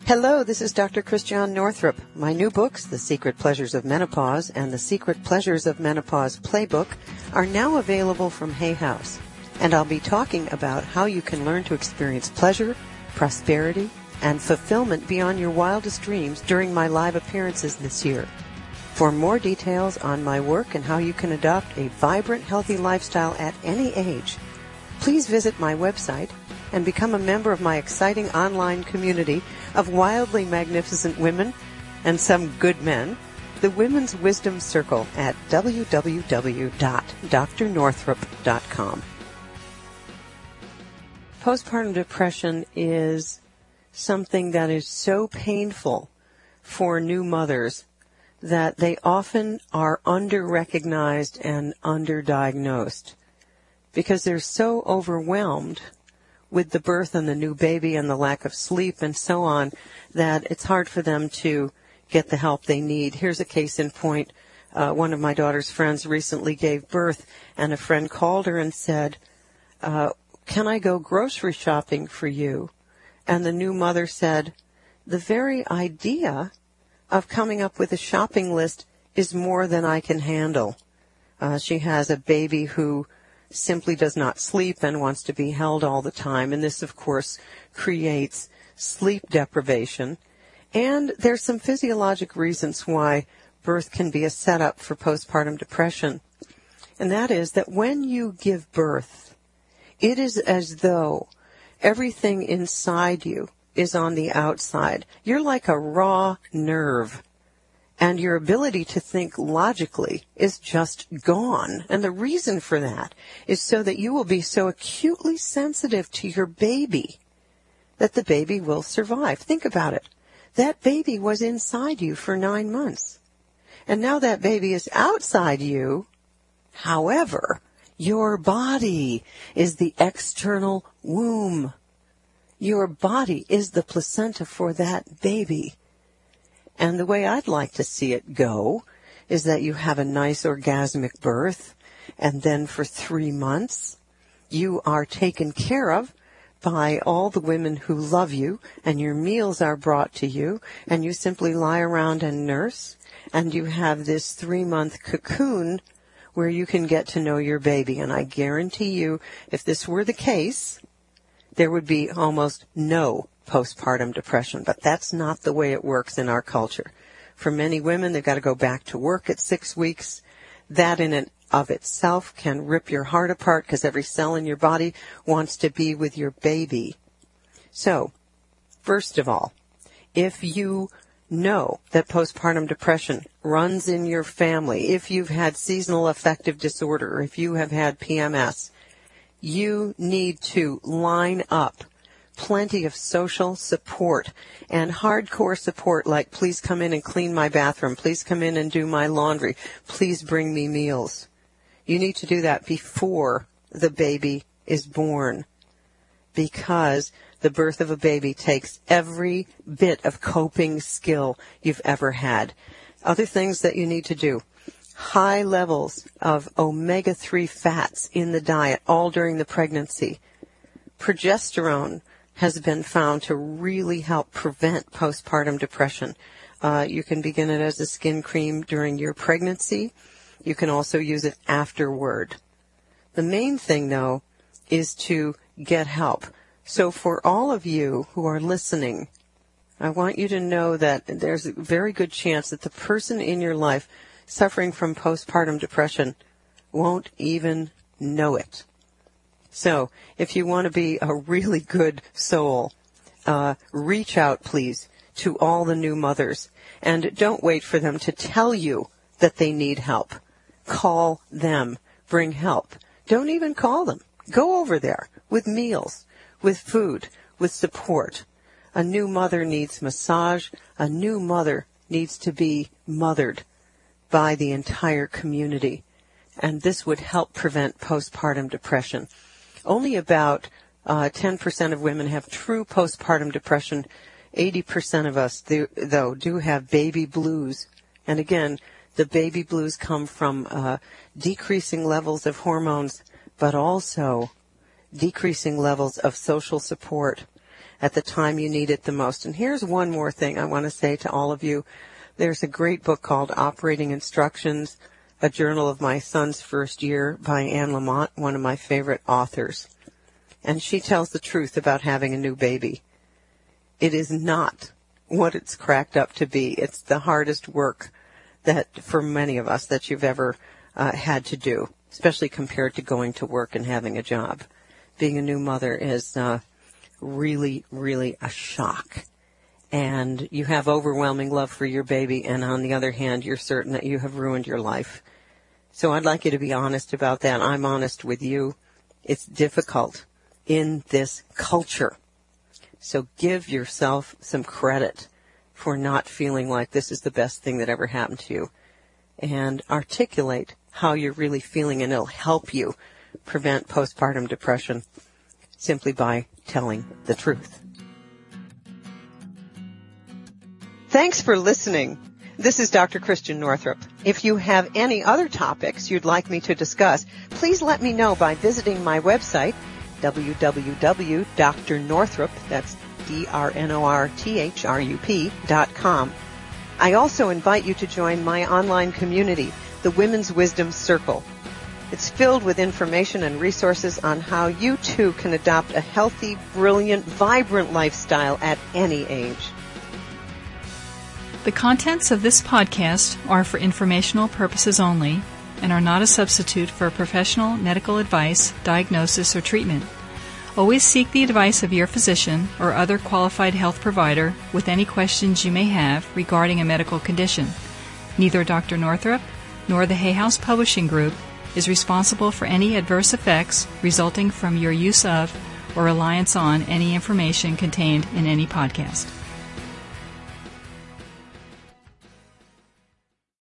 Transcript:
Hello, this is Dr. Christiane Northrup. My new books, The Secret Pleasures of Menopause and The Secret Pleasures of Menopause Playbook, are now available from Hay House. And I'll be talking about how you can learn to experience pleasure, prosperity, and fulfillment beyond your wildest dreams during my live appearances this year. For more details on my work and how you can adopt a vibrant, healthy lifestyle at any age, please visit my website and become a member of my exciting online community of wildly magnificent women and some good men, the Women's Wisdom Circle at www.drnorthrup.com. Postpartum depression is something that is so painful for new mothers that they often are under-recognized and under-diagnosed because they're so overwhelmed with the birth and the new baby and the lack of sleep and so on, that it's hard for them to get the help they need. Here's a case in point. One of my daughter's friends recently gave birth, and a friend called her and said, can I go grocery shopping for you? And the new mother said, the very idea of coming up with a shopping list is more than I can handle. She has a baby who simply does not sleep and wants to be held all the time. And this, of course, creates sleep deprivation. And there's some physiologic reasons why birth can be a setup for postpartum depression. And that is that when you give birth, it is as though everything inside you is on the outside. You're like a raw nerve. And your ability to think logically is just gone. And the reason for that is so that you will be so acutely sensitive to your baby that the baby will survive. Think about it. That baby was inside you for 9 months. And now that baby is outside you. However, your body is the external womb. Your body is the placenta for that baby. And the way I'd like to see it go is that you have a nice orgasmic birth, and then for 3 months, you are taken care of by all the women who love you, and your meals are brought to you, and you simply lie around and nurse, and you have this 3-month cocoon where you can get to know your baby. And I guarantee you, if this were the case, there would be almost no postpartum depression, but that's not the way it works in our culture. For many women, they've got to go back to work at 6 weeks. That in and of itself can rip your heart apart because every cell in your body wants to be with your baby. So, first of all, if you know that postpartum depression runs in your family, if you've had seasonal affective disorder, or if you have had PMS, you need to line up plenty of social support and hardcore support like please come in and clean my bathroom, please come in and do my laundry, please bring me meals. You need to do that before the baby is born because the birth of a baby takes every bit of coping skill you've ever had. Other things that you need to do. High levels of omega-3 fats in the diet all during the pregnancy. Progesterone has been found to really help prevent postpartum depression. You can begin it as a skin cream during your pregnancy. You can also use it afterward. The main thing, though, is to get help. So for all of you who are listening, I want you to know that there's a very good chance that the person in your life suffering from postpartum depression won't even know it. So, if you want to be a really good soul, reach out, please, to all the new mothers. And don't wait for them to tell you that they need help. Call them. Bring help. Don't even call them. Go over there with meals, with food, with support. A new mother needs massage. A new mother needs to be mothered by the entire community. And this would help prevent postpartum depression. Only about 10% of women have true postpartum depression. 80% of us, though, do have baby blues. And again, the baby blues come from decreasing levels of hormones, but also decreasing levels of social support. at the time you need it the most. And here's one more thing I want to say to all of you. There's a great book called Operating Instructions, A Journal of My Son's First Year by Anne Lamott, one of my favorite authors. And she tells the truth about having a new baby. It is not what it's cracked up to be. It's the hardest work that, for many of us, that you've ever had to do, especially compared to going to work and having a job. Being a new mother is really, really a shock. And you have overwhelming love for your baby, and on the other hand, you're certain that you have ruined your life. So I'd like you to be honest about that. I'm honest with you. It's difficult in this culture. So give yourself some credit for not feeling like this is the best thing that ever happened to you. And articulate how you're really feeling, and it'll help you prevent postpartum depression simply by telling the truth. Thanks for listening. This is Dr. Christian Northrup. If you have any other topics you'd like me to discuss, please let me know by visiting my website, www.drnorthrup, that's DRNORTHRUP.com. I also invite you to join my online community, the Women's Wisdom Circle. It's filled with information and resources on how you too can adopt a healthy, brilliant, vibrant lifestyle at any age. The contents of this podcast are for informational purposes only and are not a substitute for professional medical advice, diagnosis, or treatment. Always seek the advice of your physician or other qualified health provider with any questions you may have regarding a medical condition. Neither Dr. Northrup nor the Hay House Publishing Group is responsible for any adverse effects resulting from your use of or reliance on any information contained in any podcast.